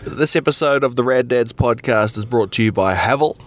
This episode of the Rad Dads podcast is brought to you by Haval.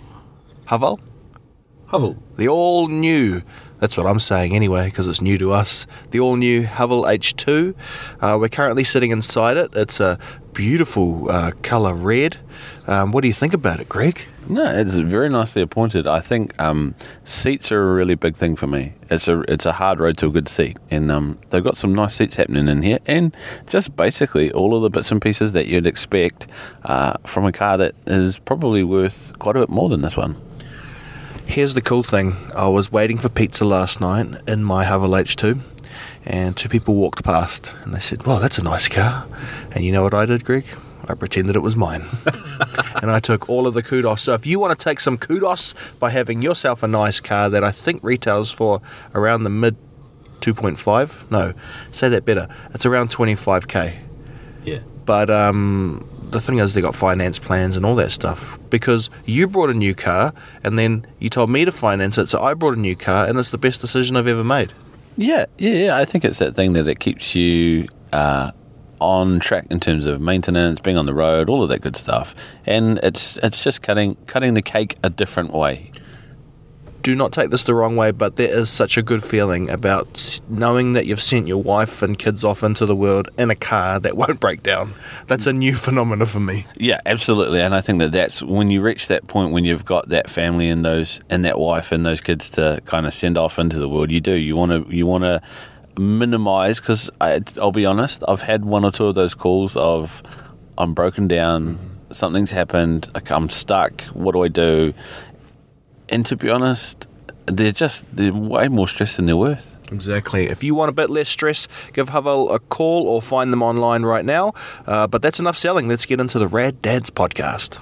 The all-new, that's what I'm saying anyway, because it's new to us, the all-new Haval H2. We're currently sitting inside it. It's a beautiful colour red. What do you think about it, Greg? No, it's very nicely appointed. I think seats are a really big thing for me. It's a hard road to a good seat, and they've got some nice seats happening in here, and just basically all of the bits and pieces that you'd expect from a car that is probably worth quite a bit more than this one. Here's the cool thing. I was waiting for pizza last night in my Haval H2, and two people walked past, and they said, "Well, that's a nice car." And you know what I did, Greg? I pretended it was mine. And I took all of the kudos. So if you want to take some kudos by having yourself a nice car that I think retails for around the mid 2.5, no, say that better, it's around 25k. Yeah. But the thing is, they got finance plans and all that stuff, because you brought a new car and then you told me to finance it, so I brought a new car, and it's the best decision I've ever made. Yeah. I think it's that thing that it keeps you on track in terms of maintenance, being on the road, all of that good stuff, and it's just cutting the cake a different way. Do not take this the wrong way, but there is such a good feeling about knowing that you've sent your wife and kids off into the world in a car that won't break down. That's a new phenomenon for me. Yeah, absolutely, and I think that's when you reach that point when you've got that family and that wife and those kids to kind of send off into the world. You want to minimize, because I'll be honest, I've had one or two of those calls of I'm broken down, something's happened, I'm stuck, what do I do? And to be honest, they're way more stress than they're worth. Exactly. If you want a bit less stress, give Haval a call or find them online right now. But that's enough selling. Let's get into the Rad Dads podcast.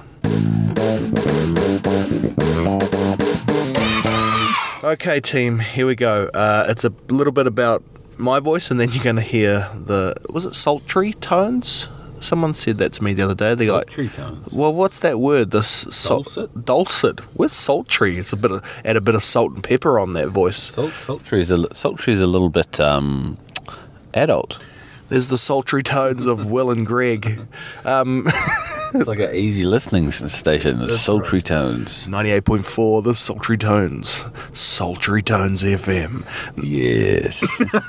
Okay, team, here we go. It's a little bit about my voice, and then you're going to hear was it sultry tones? Someone said that to me the other day. They're Sultry tones. Well, what's that word? Dulcet? Dulcet. Where's sultry? It's add a bit of salt and pepper on that voice. Sultry is a little bit adult. There's the sultry tones of Will and Greg. It's like an easy listening station. The sultry tones. 98.4, the sultry tones. Sultry Tones FM. Yes.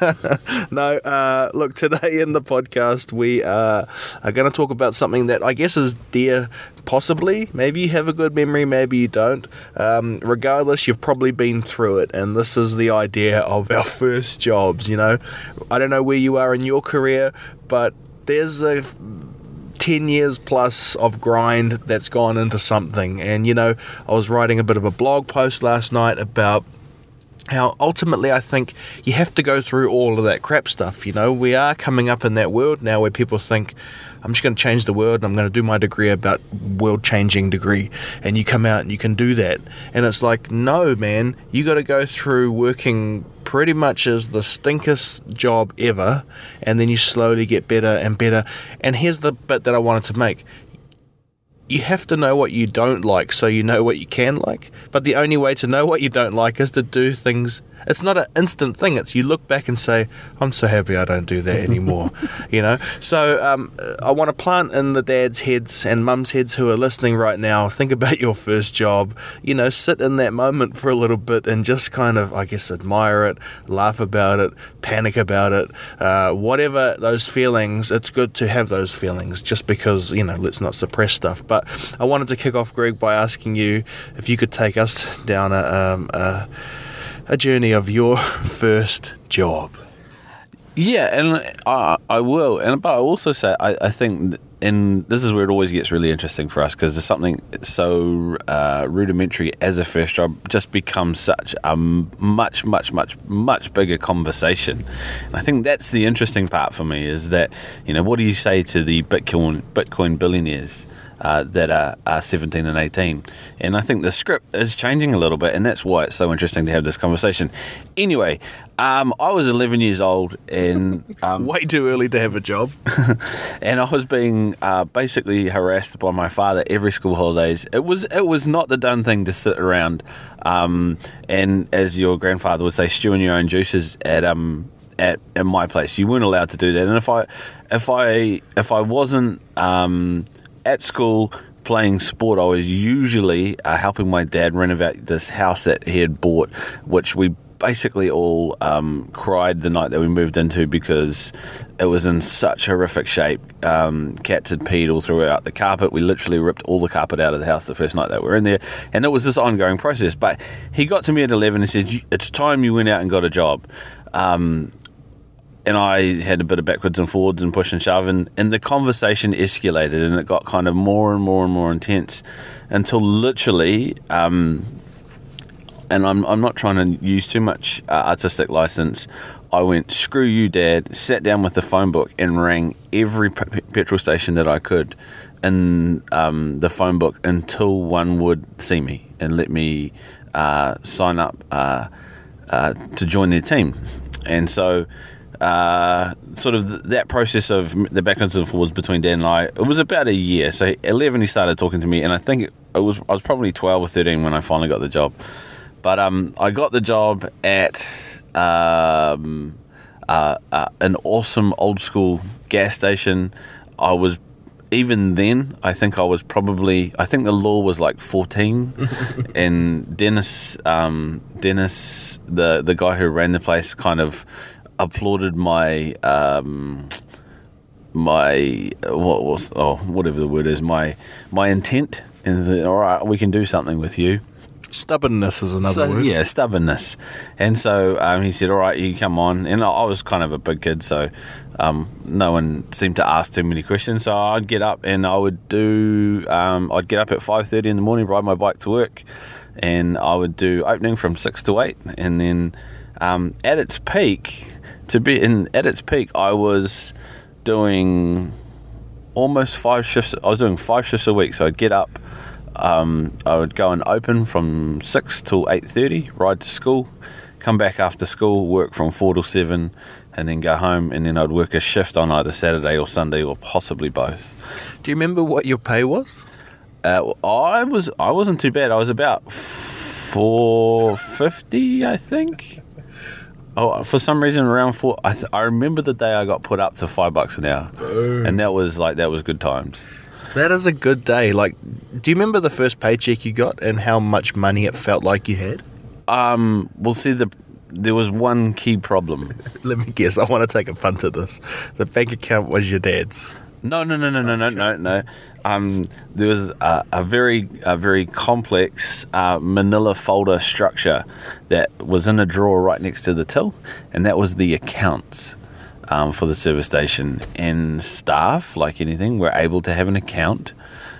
No, look, today in the podcast we are going to talk about something that I guess is dear, possibly. Maybe you have a good memory, maybe you don't. Regardless, you've probably been through it, and this is the idea of our first jobs, you know. I don't know where you are in your career, but there's a 10 years plus of grind that's gone into something. And, you know, I was writing a bit of a blog post last night about how ultimately I think you have to go through all of that crap stuff. You know, we are coming up in that world now where people think, I'm just going to change the world and I'm going to do my degree about world-changing degree. And you come out and you can do that. And it's like, no, man, you got to go through working pretty much as the stinkest job ever, and then you slowly get better and better. And here's the bit that I wanted to make. You have to know what you don't like so you know what you can like. But the only way to know what you don't like is to do things. It's not an instant thing. It's you look back and say, I'm so happy I don't do that anymore. You know? So I want to plant in the dads' heads and mums' heads who are listening right now, think about your first job. You know, sit in that moment for a little bit and just kind of, I guess, admire it, laugh about it, panic about it. Whatever those feelings, it's good to have those feelings just because, you know, let's not suppress stuff. But I wanted to kick off, Greg, by asking you if you could take us down a journey of your first job. Yeah, and I will. But I also say I think, and this is where it always gets really interesting for us, because there's something so rudimentary as a first job just becomes such a much bigger conversation. And I think that's the interesting part for me, is that, you know, what do you say to the Bitcoin billionaires that are 17 and 18? And I think the script is changing a little bit, and that's why it's so interesting to have this conversation. Anyway, I was 11 years old, and way too early to have a job. And I was being basically harassed by my father every school holidays. It was not the done thing to sit around and, as your grandfather would say, stewing your own juices at my place. You weren't allowed to do that. And if I wasn't at school playing sport, I was usually helping my dad renovate this house that he had bought, which we basically all cried the night that we moved into because it was in such horrific shape. Cats had peed all throughout the carpet. We literally ripped all the carpet out of the house the first night that we were in there, and it was this ongoing process. But he got to me at 11 and said, "It's time you went out and got a job." And I had a bit of backwards and forwards and push and shove, and the conversation escalated, and it got kind of more and more and more intense until literally, and I'm not trying to use too much artistic license, I went, "Screw you, Dad," sat down with the phone book and rang every petrol station that I could in the phone book until one would see me and let me sign up to join their team. And so sort of that process of the backwards and forwards between Dan and I, it was about a year. So 11 he started talking to me, and I think I was probably 12 or 13 when I finally got the job. But I got the job at an awesome old school gas station. I was, even then, I think the law was like 14, and Dennis, the guy who ran the place, kind of applauded my whatever the word is, my intent, and all right, we can do something with you. Stubbornness is another word. Yeah, stubbornness. And so he said, "All right, you come on." And I was kind of a big kid, so no one seemed to ask too many questions. So I'd get up and I would I'd get up at 5:30 in the morning, ride my bike to work, and I would do opening from 6 to 8. And then at its peak, I was doing almost 5 shifts. I was doing 5 shifts a week. So I'd get up, I would go and open from 6 till 8:30, ride to school, come back after school, work from 4 till 7, and then go home, and then I'd work a shift on either Saturday or Sunday or possibly both. Do you remember what your pay was? I wasn't too bad. I was about $4.50, I think. Oh, for some reason around 4. I remember the day I got put up to $5 an hour. Boom. And that was good times. That is a good day. Like, do you remember the first paycheck you got and how much money it felt like you had? Well, see, there was one key problem. Let me guess. I want to take a punt at this. The bank account was your dad's. No. There was a very complex manila folder structure that was in a drawer right next to the till, and that was the accounts for the service station. And staff, like anything, were able to have an account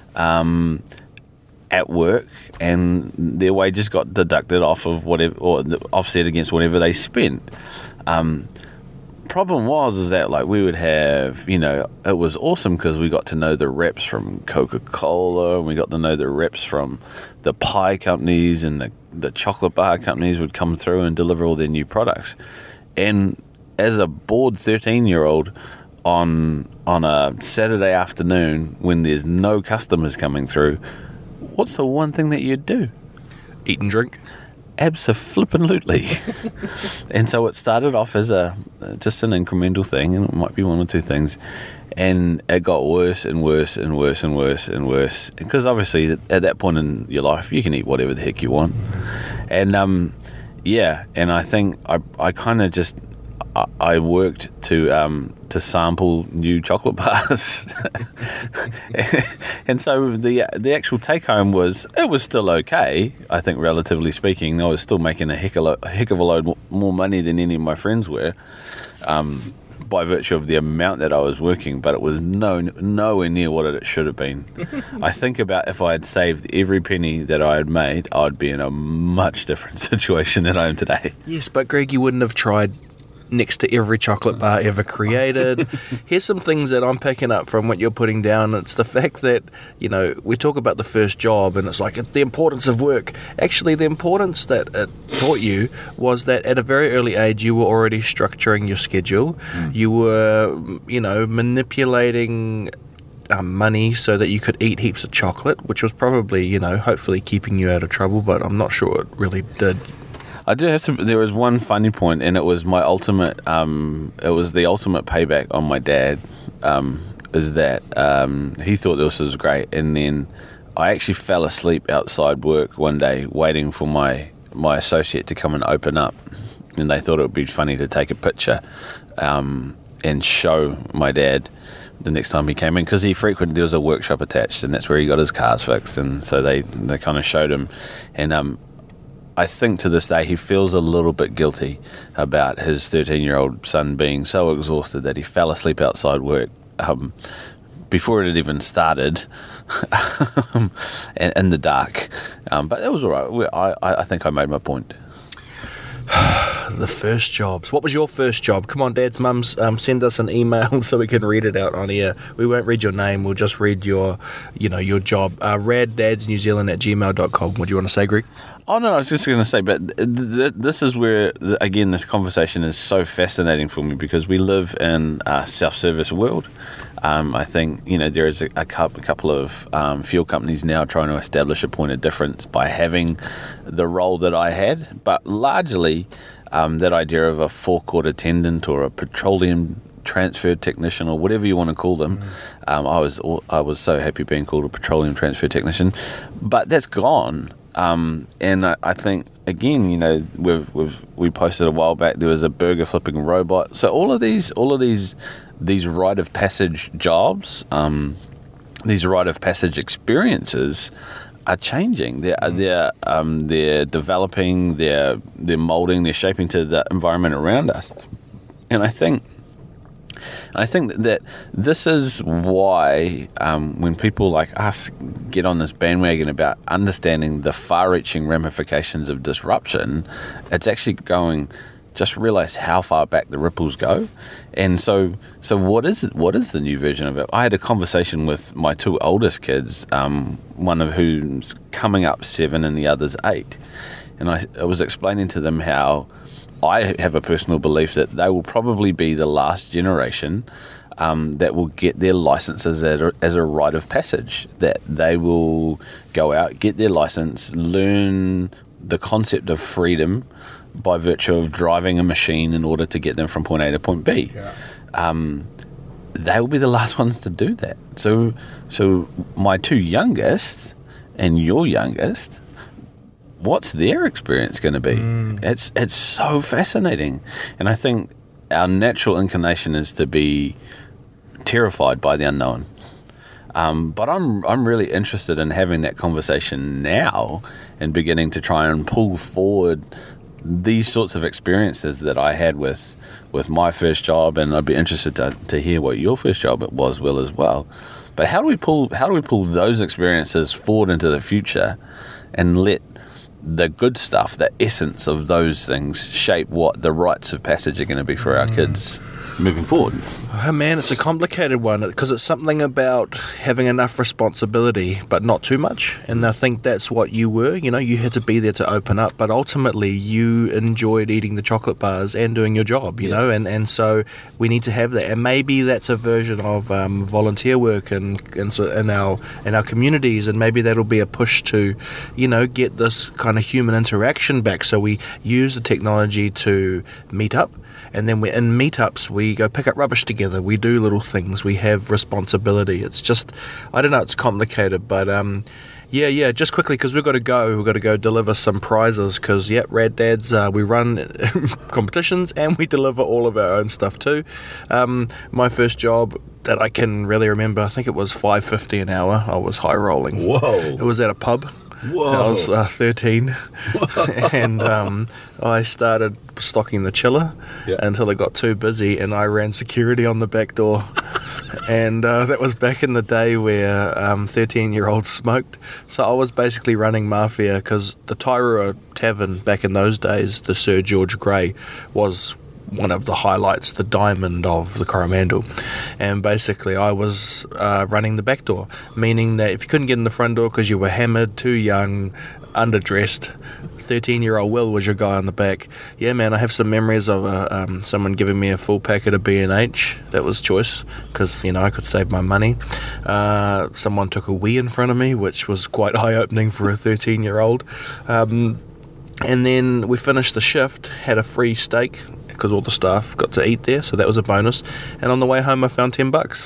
at work, and their wages got deducted off of whatever, or offset against whatever they spent. Problem was that, like, we would have, it was awesome because we got to know the reps from Coca-Cola, and we got to know the reps from the pie companies, and the chocolate bar companies would come through and deliver all their new products. And as a bored 13-year-old on a Saturday afternoon when there's no customers coming through, what's the one thing that you'd do? Eat and drink. Abso-flippin'-lutely. And so it started off as just an incremental thing, and it might be one or two things, and it got worse and worse and worse and worse and worse, because obviously at that point in your life you can eat whatever the heck you want. And and I think I kind of just I worked to sample new chocolate bars. And so the actual take home was still okay, I think, relatively speaking. I was still making a heck of a load more money than any of my friends were, by virtue of the amount that I was working, but it was nowhere near what it should have been. I think about if I had saved every penny that I had made, I'd be in a much different situation than I am today. Yes, but Greg, you wouldn't have tried next to every chocolate bar ever created. Here's some things that I'm picking up from what you're putting down. It's the fact that, we talk about the first job, and it's like it's the importance of work. Actually, the importance that it taught you was that at a very early age, you were already structuring your schedule. You were, manipulating money so that you could eat heaps of chocolate, which was probably, hopefully keeping you out of trouble, but I'm not sure it really did. I do have to. There was one funny point, and it was my ultimate. It was the ultimate payback on my dad. is that he thought this was great, and then I actually fell asleep outside work one day waiting for my associate to come and open up, and they thought it would be funny to take a picture and show my dad the next time he came in, because there was a workshop attached, and that's where he got his cars fixed, and so they kind of showed him, and I think to this day he feels a little bit guilty about his 13-year-old son being so exhausted that he fell asleep outside work before it had even started in the dark, but it was all right. I think I made my point. The first jobs. What was your first job? Come on, dads, mums, send us an email so we can read it out on air. We won't read your name. We'll just read your job. raddadsnewzealand@gmail.com. What do you want to say, Greg? Oh, no, I was just going to say, but this is where, again, this conversation is so fascinating for me, because we live in a self-service world. I think, there is a couple of fuel companies now trying to establish a point of difference by having the role that I had, but largely that idea of a forecourt attendant or a petroleum transfer technician or whatever you want to call them. I was so happy being called a petroleum transfer technician, but that's gone. And I think, again, we posted a while back, there was a burger flipping robot. So all of these rite of passage jobs, these rite of passage experiences are changing. They're developing, they're molding, they're shaping to the environment around us. And I think that this is why when people like us get on this bandwagon about understanding the far-reaching ramifications of disruption, it's actually going, just realize how far back the ripples go. And so what is the new version of it? I had a conversation with my two oldest kids, one of whom's coming up 7 and the other's 8. And I was explaining to them how I have a personal belief that they will probably be the last generation that will get their licenses as a rite of passage, that they will go out, get their license, learn the concept of freedom by virtue of driving a machine in order to get them from point A to point B. Yeah. They will be the last ones to do that. So my two youngest and your youngest, what's their experience going to be? It's so fascinating. And I think our natural inclination is to be terrified by the unknown. But I'm really interested in having that conversation now and beginning to try and pull forward these sorts of experiences that I had with my first job, and I'd be interested to hear what your first job was, Will, as well. But how do we pull those experiences forward into the future and let the good stuff, the essence of those things, shape what the rites of passage are going to be for our kids moving forward? Oh man, it's a complicated one, because it's something about having enough responsibility but not too much, and I think that's what you were. You had to be there to open up, but ultimately you enjoyed eating the chocolate bars and doing your job, you know, and so we need to have that, and maybe that's a version of volunteer work and so in our communities, and maybe that'll be a push to get this kind of human interaction back. So we use the technology to meet up, and then we're in meetups, we go pick up rubbish together, we do little things, we have responsibility. It's just, I don't know, it's complicated, but just quickly, because we've got to go deliver some prizes, because Rad Dads, we run competitions and we deliver all of our own stuff too. My first job that I can really remember, I think it was $5.50 an hour. I was high rolling. Whoa. It was at a pub. Whoa. I was 13. And I started stocking the chiller until it got too busy, and I ran security on the back door. And that was back in the day where 13-year-olds smoked. So I was basically running mafia, because the Tairua Tavern back in those days, the Sir George Grey, was one of the highlights, the diamond of the Coromandel. And basically I was running the back door, meaning that if you couldn't get in the front door because you were hammered, too young, underdressed, 13-year-old Will was your guy on the back. Yeah, man, I have some memories of someone giving me a full packet of B&H. That was choice, because, I could save my money. Someone took a wee in front of me, which was quite eye-opening for a 13-year-old. And then we finished the shift, had a free steak, because all the staff got to eat there, so that was a bonus. And on the way home, I found $10.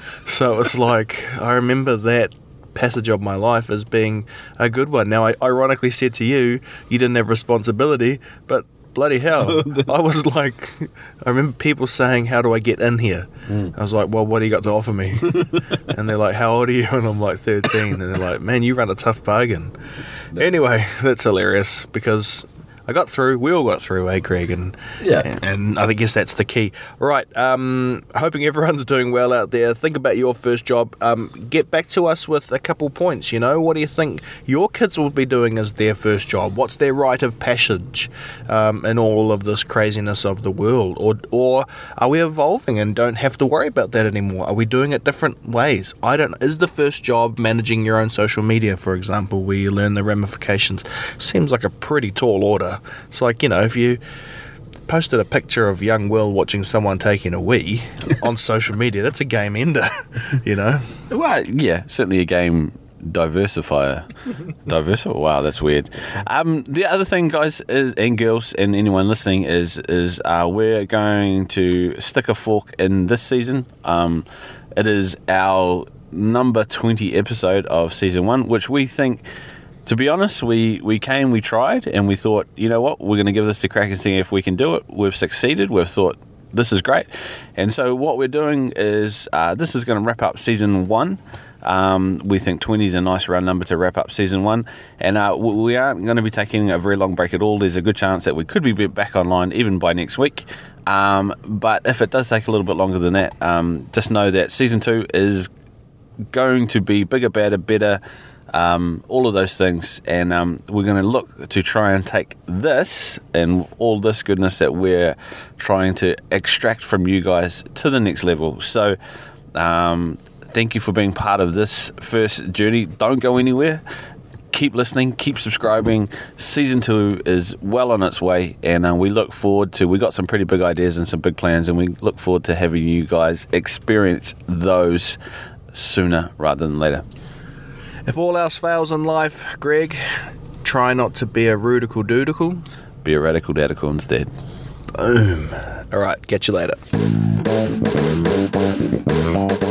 So it's like, I remember that passage of my life as being a good one. Now, I ironically said to you, you didn't have responsibility, but bloody hell, I was like, I remember people saying, how do I get in here? I was like, well, what do you got to offer me? And they're like, how old are you? And I'm like, 13. And they're like, man, you run a tough bargain. Anyway, that's hilarious because I got through. We all got through, Craig? And I guess that's the key. Right. Hoping everyone's doing well out there. Think about your first job. Get back to us with a couple points. What do you think your kids will be doing as their first job? What's their rite of passage in all of this craziness of the world? Or are we evolving and don't have to worry about that anymore? Are we doing it different ways? Is the first job managing your own social media, for example, where you learn the ramifications? Seems like a pretty tall order. It's like, if you posted a picture of young Will watching someone taking a wee on social media, that's a game ender, Well, yeah, certainly a game diversifier. Wow, that's weird. The other thing, guys and girls and anyone listening, is we're going to stick a fork in this season. It is our number 20 episode of season 1, which we think, to be honest, we tried, and we thought, you know what, we're going to give this a crack and see if we can do it. We've succeeded. We've thought, this is great. And so what we're doing is, this is going to wrap up season 1. We think 20 is a nice round number to wrap up season 1. And we aren't going to be taking a very long break at all. There's a good chance that we could be back online even by next week. But if it does take a little bit longer than that, just know that season 2 is going to be bigger, better, all of those things, and we're going to look to try and take this and all this goodness that we're trying to extract from you guys to the next level. So thank you for being part of this first journey. Don't go anywhere. Keep listening, keep subscribing. Season 2 is well on its way, and we look forward to, we got some pretty big ideas and some big plans, and we look forward to having you guys experience those sooner rather than later. If all else fails in life, Greg, try not to be a rudical doodical. Be a radical dadical instead. Boom. All right, catch you later.